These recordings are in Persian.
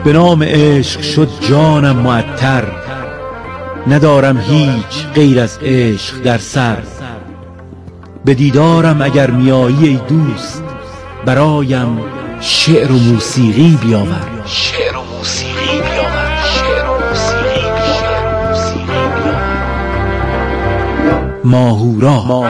به نام عشق شد جانم معطر، ندارم هیچ غیر از عشق در سر. به دیدارم اگر میایی ای دوست، برایم شعر و موسیقی بیاور. شعر و موسیقی بیاور. شعر و موسیقی بیاور. ماهورا.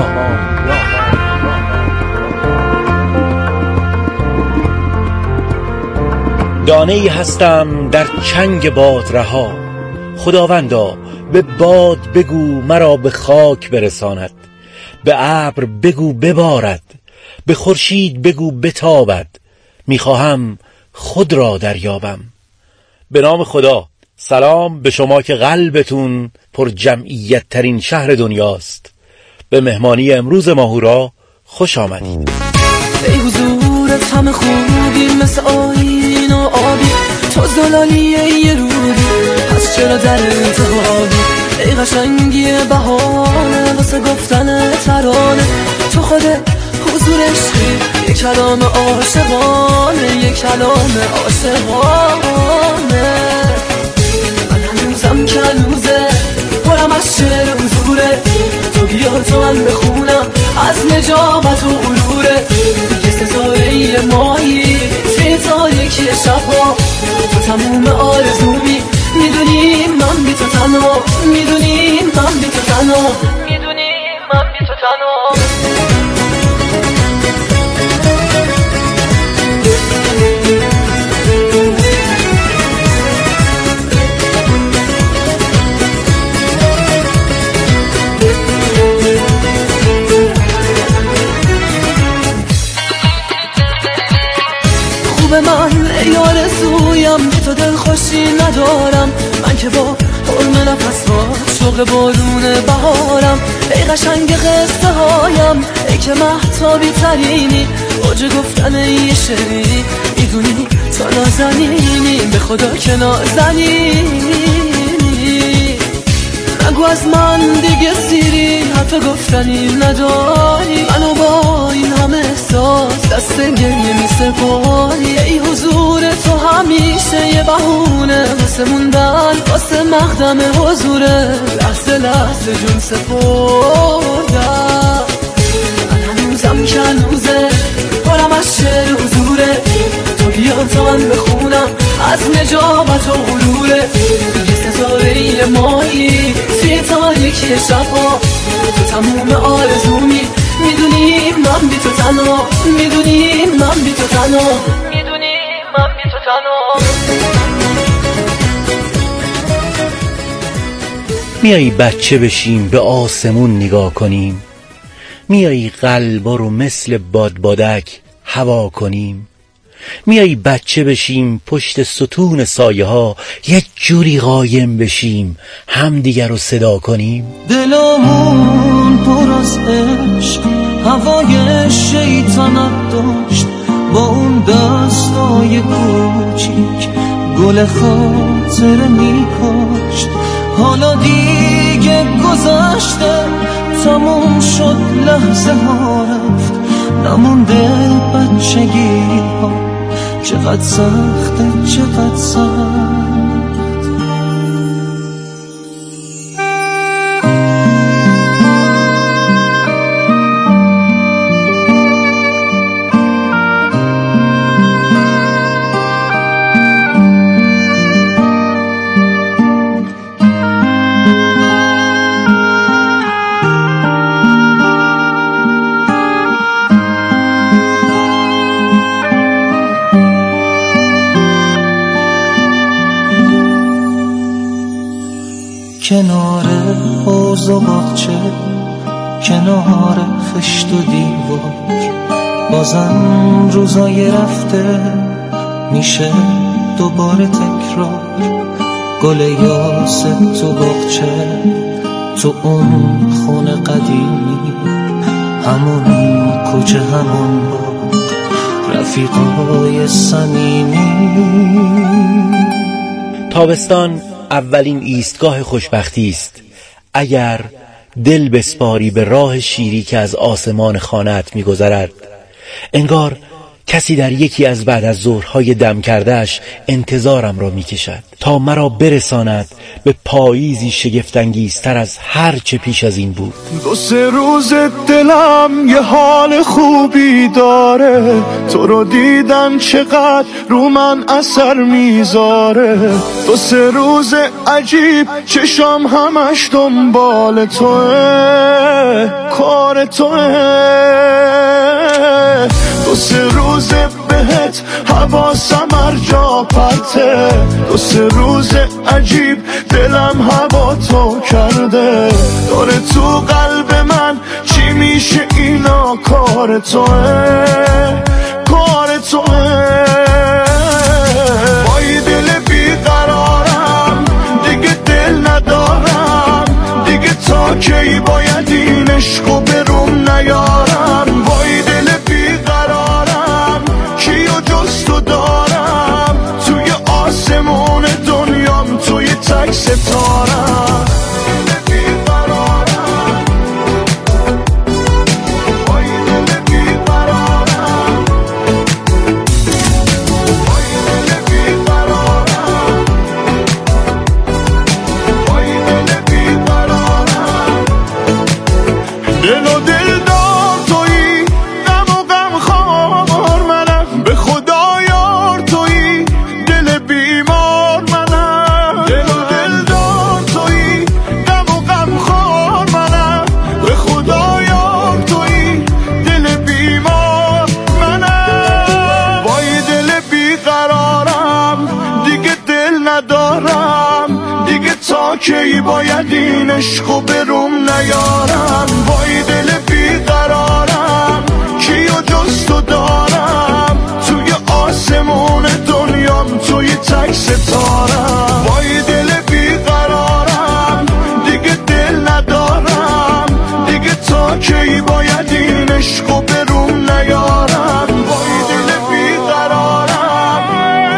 دانه‌ای هستم در چنگ باد رها، خداوندا به باد بگو مرا به خاک برساند، به ابر بگو ببارد، به خورشید بگو بتابد، میخواهم خود را دریابم. به نام خدا. سلام به شما که قلبتون پر جمعیت ترین شهر دنیاست. به مهمانی امروز ماهورا خوش آمدید. ای حضورت همه خوبی، مثل آیین و آبی، تو زلالی یه رودی، پس چرا در انتخابی؟ ای قشنگی بهانه واسه گفتن ترانه، تو خود حضور عشقی، یک کلام عاشقانه، یک کلام عاشقانه. من هنوزم کنوزه پرم از شعر و حضوره، تو بیار تو من بخونم از نجابت و غروره. یه ستاره ماهی توی تاریکی شبها، تو تموم آرزومی، میدونی من بی تو تنها، میدونی من بی تو تنها، میدونی من بی تو تنها. من ای آرزویم که تو دل خوشی ندارم، من که با حرم نفس ها شوق بارون بهارم. ای قشنگ قصه هایم، ای که مهتابی ترینی، اوج گفتن یه شعری، میدونی تو نازنینی، به خدا که نازنینی. نگو از من دیگه سیری، حرف گفتنی نداری، منو با این همه احساس دست گریه می سپاری. ای حضور تو همیشه یه بهونه واسه موندن، واسه مقدم حضوره، لحظه لحظه جون سپردم. من هنوزم کنوزه پرم از شعر حضوره، تو بیار تا من بخونم از نجابت و غروره. یه ستاره ماهی توی تاریکی شبها، تو تموم آرزومی، میدونی من بی تو تنها، میدونی من بی تو تنها، میدونی من بی تو تنها. میایی بچه بشیم به آسمون نگاه کنیم، میایی قلبا رو مثل بادبادک هوا کنیم، میایی بچه بشیم پشت ستون سایه ها یک جوری قایم بشیم همدیگر رو صدا کنیم. دلمون پر از عشق هوای شیطنت داشت، با اون دستای کوچیک گل خاطره میکاشت. حالا دیگه گذشته، تموم شد، لحظه ها رفت، نمونده بچگی ها. چقدر سخته، چقدر سخت. کنار حوض و باغچه، کنار خشت و دیوار، بازم روزای رفته میشه دوباره تکرار. گل یاس تو باغچه، تو اون خونه قدیمی، همون کوچه، همون باغ، رفیقای صمیمی. تابستان اولین ایستگاه خوشبختی است. اگر دل بسپاری به راه شیری که از آسمان خانه‌ات می‌گذرد، انگار کسی در یکی از بعد از ظهرهای دم کردهش انتظارم را می کشد تا مرا برساند به پاییزی شگفت‌انگیزتر از هر چه پیش از این بود. 2-3 روز دلم یه حال خوبی داره، تو رو دیدن چقدر رو من اثر میذاره. 2-3 روز عجیب چشام همش دنبال توه، کار توه. 2-3 روز بهت حواسم هر جا پرته، 2-3 روز عجیب دلم هوا تو کرده. داره تو قلب من چی میشه اینا، کار توه، کار توه. با یه دل بیقرارم دیگه دل ندارم، دیگه تا کی باید این عشقو بروم نیارم. با یه دل بیقرارم کیو جز تو دارم، توی آسمون دنیام توی تک ستارم. کی باید این عشقو بروم نیارم. با یه دل بیقرارم کیو جز تو دارم، توی آسمون دنیام توی تک ستارم. با یه دل بیقرارم دیگه دل ندارم، دیگه تا کی باید این عشقو بروم نیارم. با یه دل بیقرارم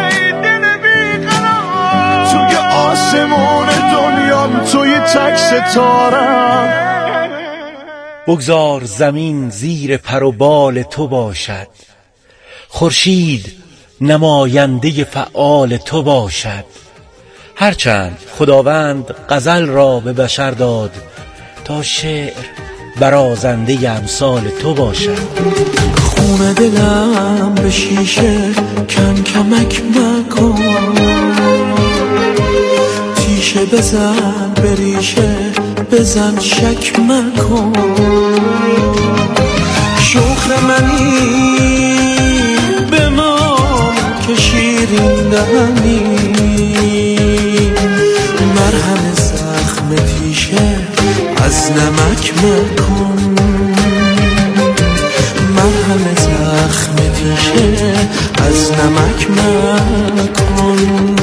توی آسمون توی تک ستارم. بگذار زمین زیر پر و بال تو باشد، خورشید نماینده فعال تو باشد. هرچند خداوند غزل را به بشر داد تا شعر برازنده امثال تو باشد. خون دلم به شیشه کم کمک مکن، تیشه بزن به ریشه بزن شک مکن. شوخ منی به ما که شیرین دهنی، مرهم زخم تیشه از نمک مکن. مرهم زخم تیشه از نمک مکن.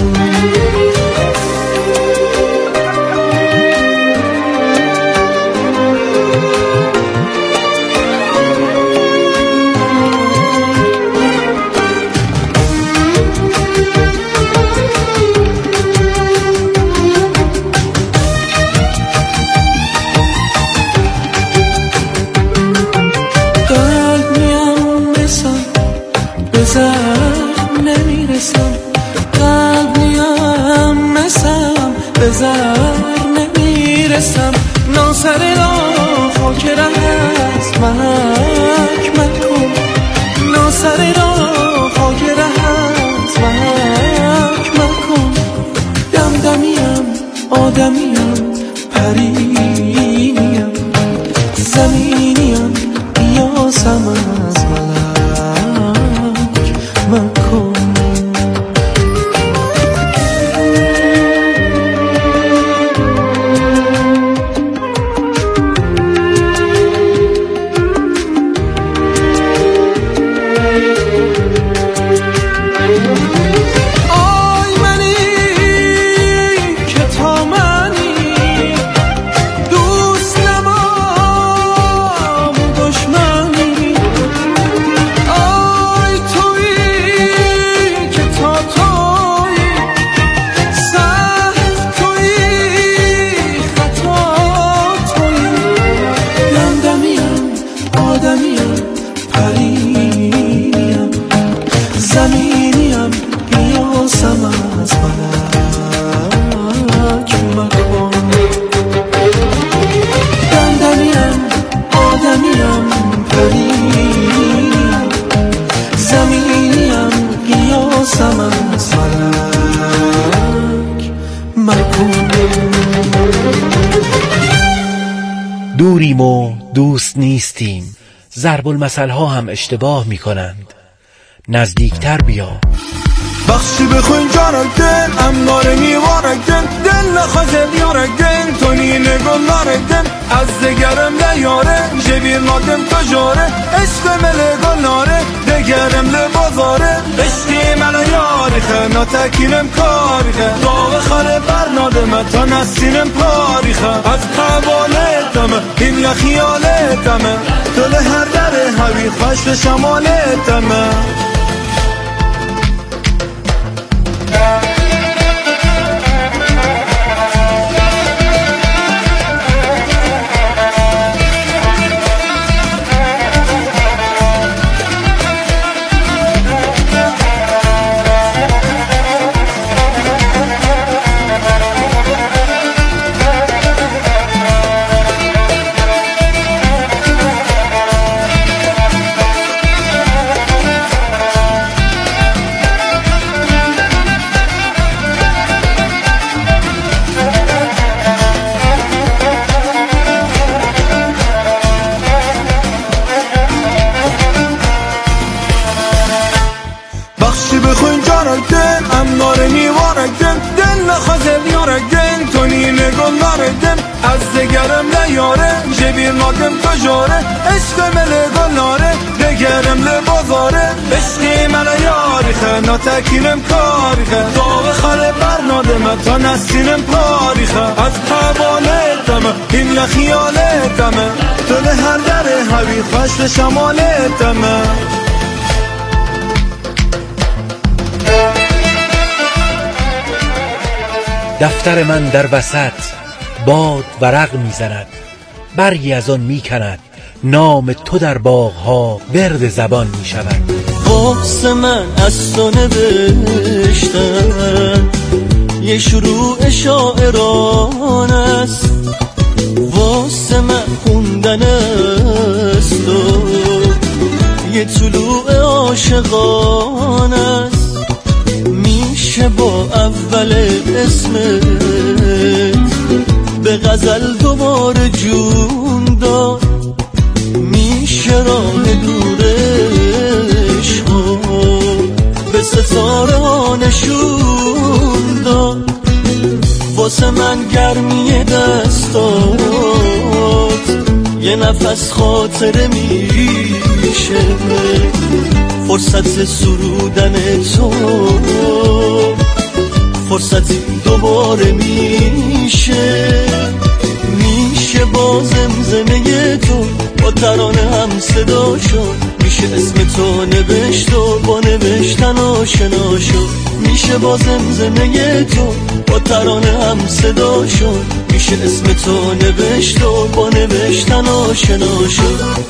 نمیرسم ناصر را خاک رهست محک مکن. ناصر را خاک رهست محک مکن. دمدمیم آدمیم پرینیم زمینیم یاسم از ملک مکن. آی منی که تا منی دوریم و دوست نیستیم، ضرب المثل ها هم اشتباه می کنند. نزدیکتر بیا. بخشی بخوین جارگن امنار نیوارگن دل نخوازه بیارگن تونی نگم نارگن از دگرم لیاره جبیر نادم تجاره عشق ملگل ناره دگرم لبازاره عشقی ملا یاریخه ناتکینم کاریخه داغ خاله برنادمه تا نسینم پاریخه از قبالتمه این لخیالتمه دل هر در هوی خوش شمالتمه. از دگرم لیاره جبیر نادم تجاره عشق ملگل ناره دگرم لبازاره عشقی من یاریخه ناتکینم کاریخه داغ خاله برنادمه تا نسینم پاریخه از حوالتمه این لخیالتمه دل هر در هوی خوش شمالتمه. دفتر من در وسط باد ورق میزند، برگی از آن میکند، نام تو در باغها ورد زبان میشود. واسه من از تو نوشتن یه شروع شاعران است، واسه من خوندن از تو یه طلوع عاشقان است. میشه با اول اسمت به غزل دوباره جون داد، میشه راه دورش به ستاره ها نشون داد. واسه من گرمی دستات یه نفس خاطره میشه، فرصت سرودن تو فرصتی دوباره میشه با زمزمه تو با ترانه هم صدا شد، میشه اسم تو نوشت و با نوشتن آشنا شد، میشه با زمزمه تو با ترانه هم صدا شد، میشه اسم تو نوشت و با نوشتن آشنا شد.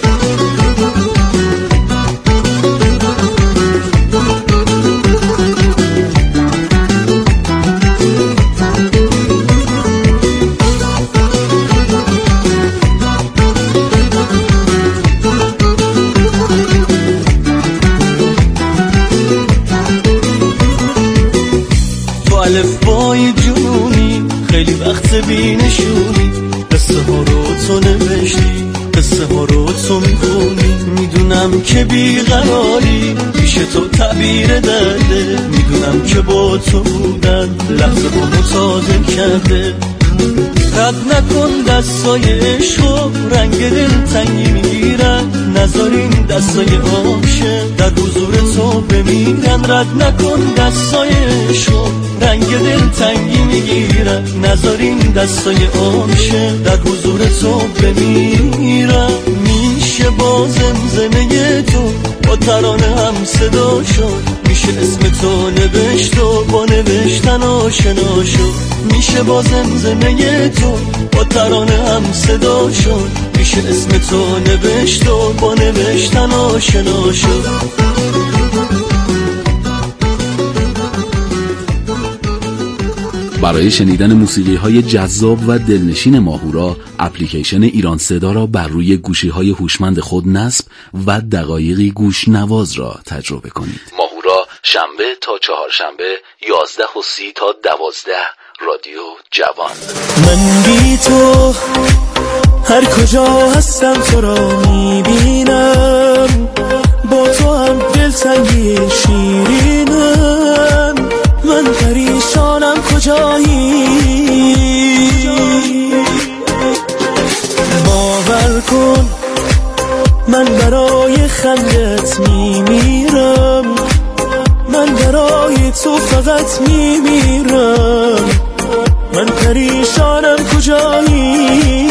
الفبای جونی خیلی وقت بینشونی، قصه ها رو تو نوشتی، قصه ها رو تو میخونی، میدونم که بیقراری پیش تو تعبیر درده، میدونم که با تو بودن لحظه با متازه کرده. رد نکن دستای عشق رنگ دل تنگی میگیرن، نذارین دستای عاشق در حضور تو بمیرن. رد نکن دستای عشق رنگ دل تنگی میگیرن، نذارین دستای عاشق در حضور تو بمیرن. میشه با زمزمه تو با ترانه هم صدا شد، میشه اسم تو نوشت و با نوشتن آشنا شد، میشه با زمزمه تو با ترانه هم صدا شد، میشه اسم تو نوشت و با نوشتن آشنا شد. برای شنیدن موسیقی‌های جذاب و دلنشین ماهورا، اپلیکیشن ایران صدا را بر روی گوشی‌های هوشمند خود نصب و دقایقی گوش نواز را تجربه کنید. ماهورا شنبه تا چهارشنبه 11:30 تا 12 رادیو جوان. من بی تو هر کجا هستم تو را میبینم، با تو هم دلتنگی شیرینم. من پریشانم کجایی، باور کن من برای خندت میمیرم، من برای تو فقط میمیرم. من پریشانم کجایی،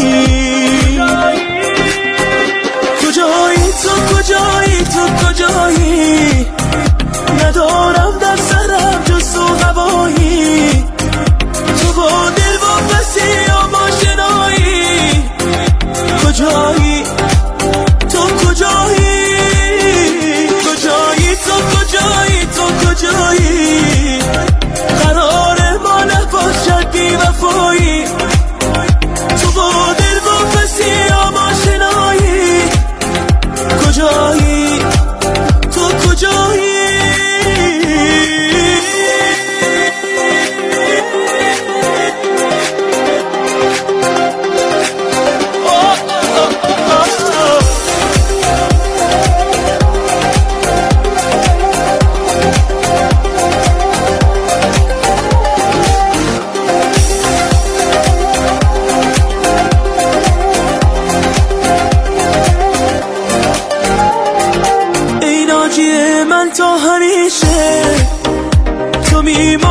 کجایی تو، کجایی تو، کجایی؟ ندارم در سرم جز تو هوایی، تو با دل واپسی یا با شنایی. کجایی تو، کجایی، کجایی تو، کجایی تو، کجایی؟ قرار ما نباشد بی وفایی، تو با دل واپسی یا با شنایی. کجایی تو، کجایی؟ من تا همیشه تو میمانی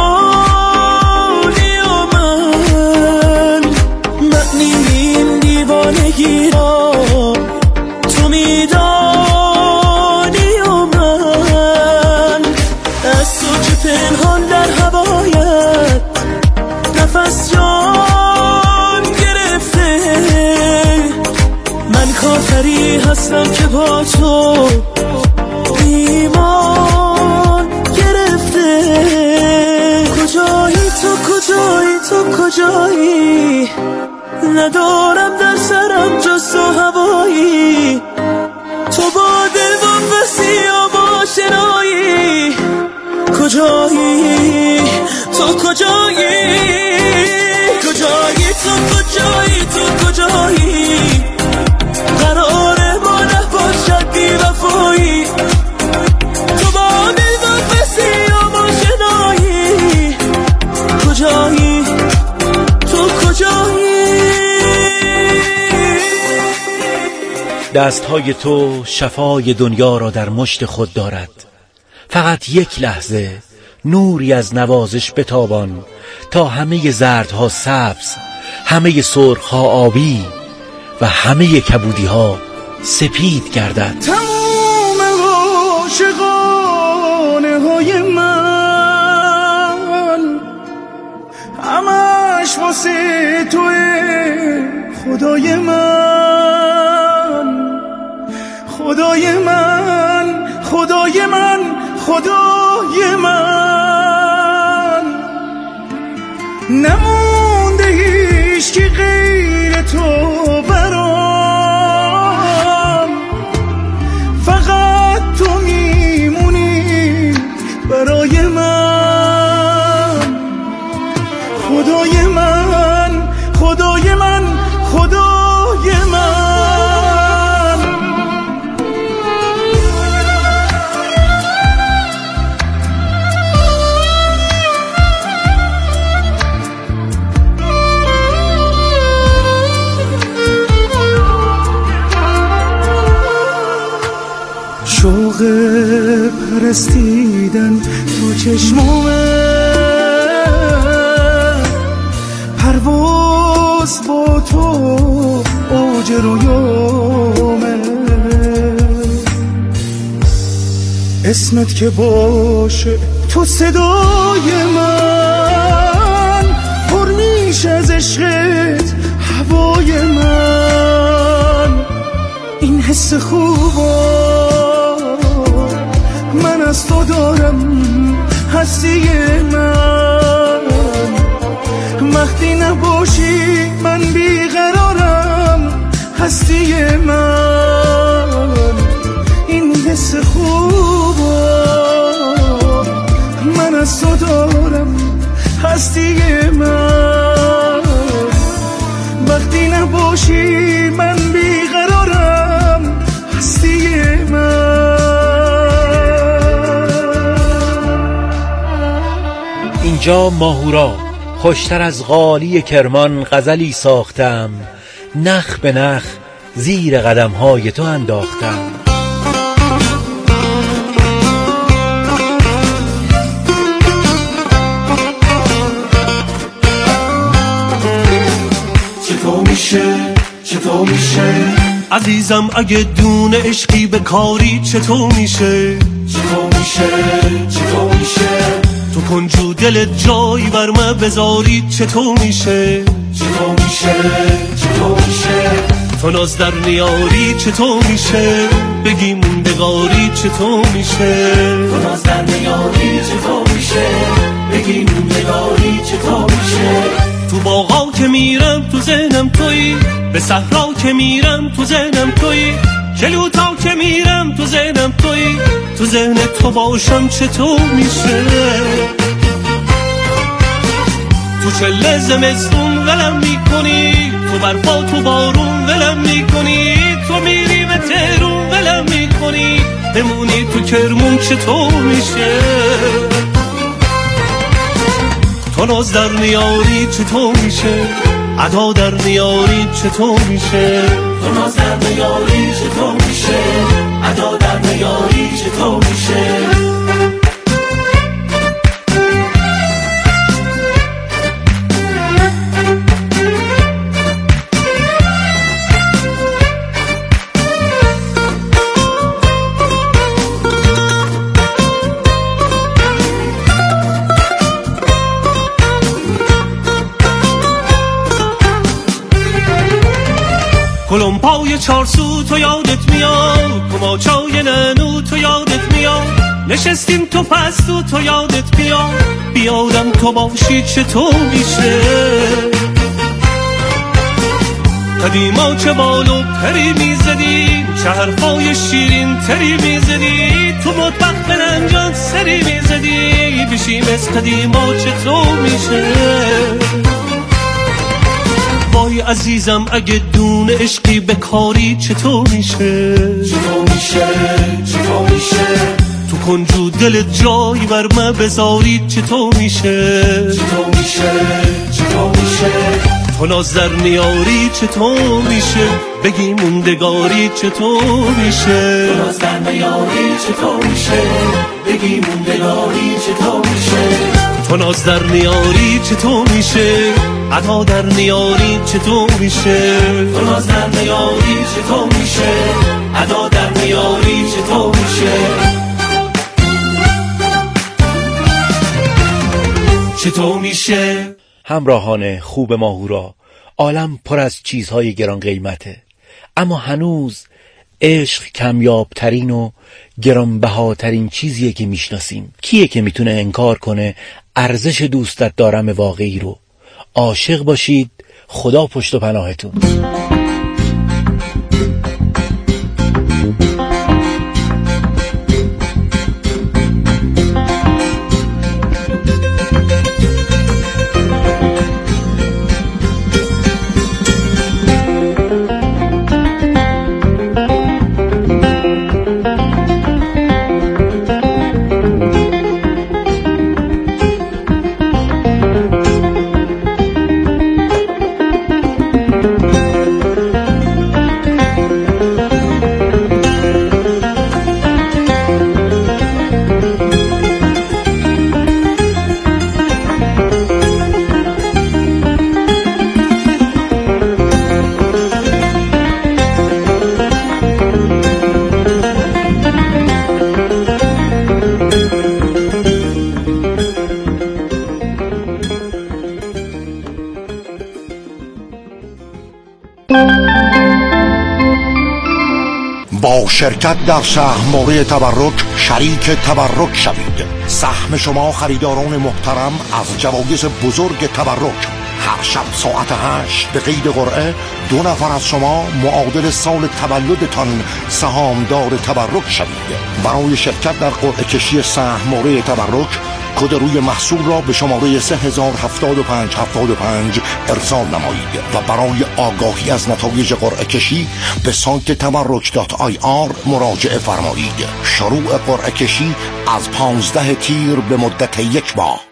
و من، معنی این دیوانگی را تو میدانی و من. از تو که پنهان در هوایت نفس جان گرفته، من کافری هستم که با تو ایمان گرفته. کجایی تو، کجایی تو، کجایی؟ ندارم در سرم جز تو هوایی، تو با دل واپسی یا با شنایی. کجایی تو، کجایی، کجایی تو، کجایی تو، کجایی؟ قرار ما نباشد بی وفایی، کجایی تو، کجایی؟ دستهای تو شفای دنیا را در مشت خود دارد. فقط یک لحظه نوری از نوازش بتابان تا همه زردها سبز، همه سرخها آبی و همه کبودیها سپید گردد. تمام عاشقانه های من همش واسه توه، خدای من، خدای من، خدای من، خدای من. نمونده هیچ کی غیر تو برام، فقط تو میمونی برای من. خدای من، خدای من، خدای من. شوق پرستیدن تو چشمامه، پرواز با تو اوج رویامه. اسمت که باشه تو صدای من، پر میشه از عشقت هوای من. این حس خوبا من از تو دارم، هستی من. وقتی نباشی من بیقرارم، هستی من. این حس خوبا من از تو دارم، هستی من. وقتی نباشی من اینجا ماهورا، خوشتر از قالی کرمان غزلی ساختم، نخ به نخ زیر قدم‌های تو انداختم. چطور میشه عزیزم اگه دون عشقی به کاری؟ چطور میشه تو کنجو دل جایی بر من بذاری؟ چطور میشه تو ناز در نیاری؟ چطور میشه بگی موندگاری؟ چطور میشه تو ناز در نیاری؟ چطور میشه بگی موندگاری؟ چطور میشه تو باغا که میرم تو ذهنم تویی، به صحرا که میرم تو ذهنم تویی، کلوتا که میرم تو ذهنم تویی، تو ذهن تو باشم چطور میشه تو چله زمستون ولم میکنی، تو برفا تو بارون ولم میکنی، تو میری به تهرون ولم میکنی، بمونی تو کرمون چطور میشه تو ناز در نیاری؟ چطور میشه ادا در نیاری؟ چطور میشه تو ناز در نیاری؟ چطور میشه ادا در نیاری؟ چطور میشه کلمپای چارسو تو یادت میاد، کماچای ننو تو یادت میاد، نشستیم تو پستو تو یادت میاد، بیادم تو باشی چطور میشه قدیما چه بالو پری میزدی، چه حرفای شیرین تری میزدی، تو مطبخ بننجان سری میزدی، بشیم از قدیما چطور میشه وای عزیزم اگه دون عشقی به کاری؟ چطور میشه تو کنجو دل جایی بر من بذاری؟ چطور میشه تو ناز در نیاری؟ چطور میشه بگی موندگاری؟ چطور میشه تو ناز در نیاری؟ چطور میشه بگی موندگاری؟ چطور میشه تو ناز در نیاری؟ چطور میشه ادا در نیاری؟ چطور میشه تو ناز در نیاری؟ چطور میشه ادا در نیاری؟ چطور میشه چطور میشه همراهان خوب ماهورا، عالم پر از چیزهای گران قیمته، اما هنوز عشق کمیابترین و گرانبهاترین چیزیه که میشناسیم. کیه که میتونه انکار کنه ارزش دوستت دارم واقعی رو؟ عاشق باشید، خدا پشت و پناهتون. با شرکت در سهم‌موری تبرک شریک تبرک شوید. سهم شما خریداران محترم از جوایز بزرگ تبرک. هر شب ساعت 8 به قید قرعه 2 نفر از شما معادل سال تولدتان سهامدار تبرک شوید. برای شرکت در قرعه کشی سهم‌موری تبرک کد روی محصول را به شماره 307575 ارسال نمایید و برای آگاهی از نتایج قرعه کشی به سایت tabarruk.ir مراجعه فرمایید. شروع قرعه کشی از 15 تیر به مدت 1 ماه.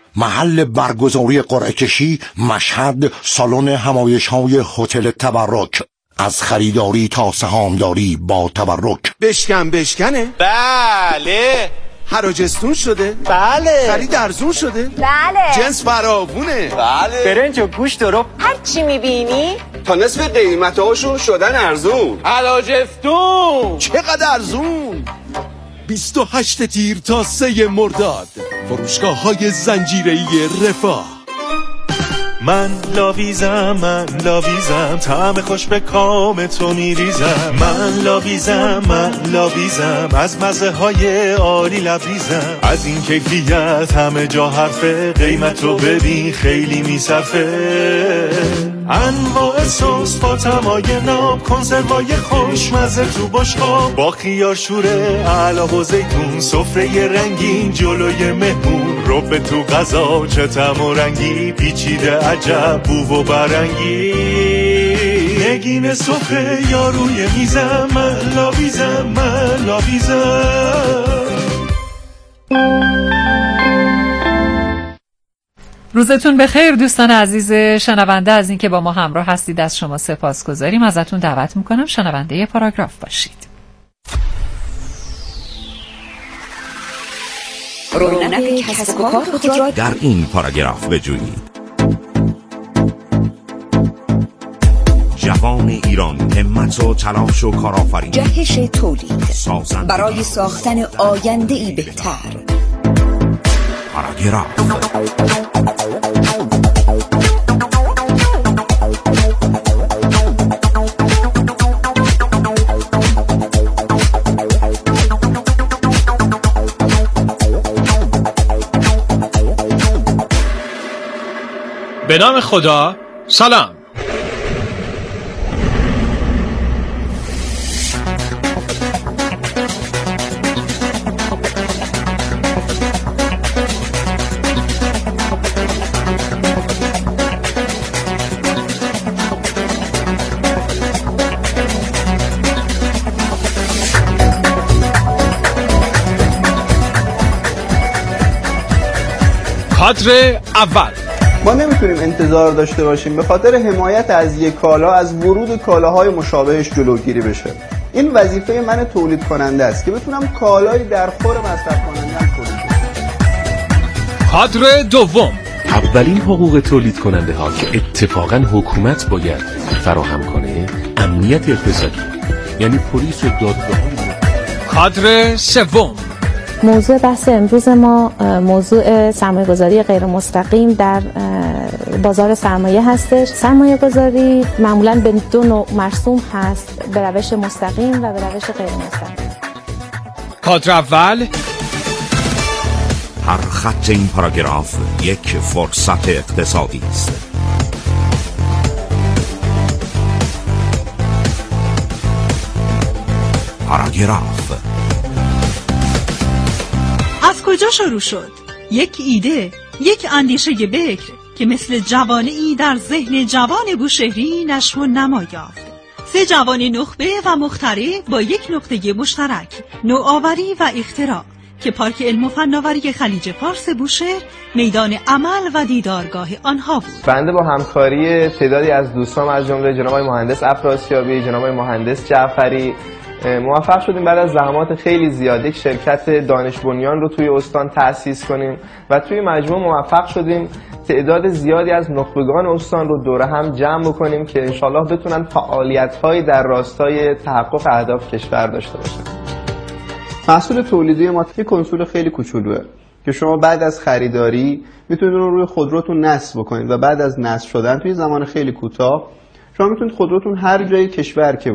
محل برگزاری قرعه کشی مشهد، سالن همایش‌های هتل تبرک. از خریداری تا سهامداری با تبرک. بشکنه؟ بله. حراجستون شده؟ بله. خرید ارزون شده؟ بله. جنس فراوونه؟ بله. برنج و گوشت درو هر چی میبینی تا نصف قیمتاشون شدن ارزون. حراجستون چقدر ارزون؟ 28 تیر تا 3 مرداد، فروشگاه‌های زنجیره‌ای رفاه. من لاویزم طعم خوش به کام تو میریزم. من لاویزم از مزه های عالی لبریزم. از این کیفیت همه جا حرفه، قیمت رو ببین خیلی میصرفه. انواع سس با تمای ناب، کنسروای خوشمزه تو بشقاب، با خیار شوره علاوه و زیتون، سفره رنگین جلوی مهمون، رب تو غذا چه طعم و رنگی، پیچیده عجب بو و برنگی. نگین سفره یا روی میزم، من لاویزم. روزتون بخیر دوستان عزیز شنونده. از اینکه با ما همراه هستید از شما سپاسگزاریم. ازتون دعوت میکنم شنونده پاراگراف باشید. رونق کسب و کار خود را در این پاراگراف بجویید. جوان ایران، همت و تلاش و کارآفرینی، جهش تولید برای ساختن آینده‌ای بهتر. پاراگراف. به نام خدا. سلام. کادر اول. ما نمیتونیم انتظار داشته باشیم به خاطر حمایت از یک کالا از ورود کالاهای مشابهش جلوگیری بشه. این وظیفه من تولید کننده است که بتونم کالایی در خور مصرف کنندم تولید کنم. کادر دوم. اولین حقوق تولید کننده ها که اتفاقا حکومت باید فراهم کنه امنیت اقتصادی، یعنی پلیس و دادگاه‌های. کادر سوم. موضوع بحث امروز ما موضوع سرمایه‌گذاری غیر مستقیم در بازار سرمایه هستش. سرمایه‌گذاری معمولاً به دو نوع مرسوم هست، به روش مستقیم و به روش غیر مستقیم. کادر اول. هر خط این پاراگراف یک فرصت اقتصادی است. پاراگراف. از کجا شروع شد؟ یک ایده، یک اندیشه بکر که مثل جوانه‌ای در ذهن جوان بوشهری نشو و نما یافت. 3 جوان نخبه و مخترع با یک نقطه مشترک، نوآوری و اختراع، که پارک علم و فناوری خلیج فارس بوشهر میدان عمل و دیدارگاه آنها بود. بنده با همکاری تعدادی از دوستان از جمله جناب آقای مهندس افراسیابی، جناب آقای مهندس جعفری موفق شدیم بعد از زحمات خیلی زیاد یک شرکت دانش بنیان رو توی استان تأسیس کنیم و توی مجموع موفق شدیم تعداد زیادی از نخبگان استان رو دوره هم جمع بکنیم که انشالله بتونن فعالیت‌هایی در راستای تحقق اهداف کشور داشته باشن. محصول تولیدی ما یک کنسول خیلی کوچولوئه که شما بعد از خریداری میتونید رو روی خودروتون نصب بکنید و بعد از نصب شدن توی زمان خیلی کوتاه شما میتونید خودروتون هر جای کشور که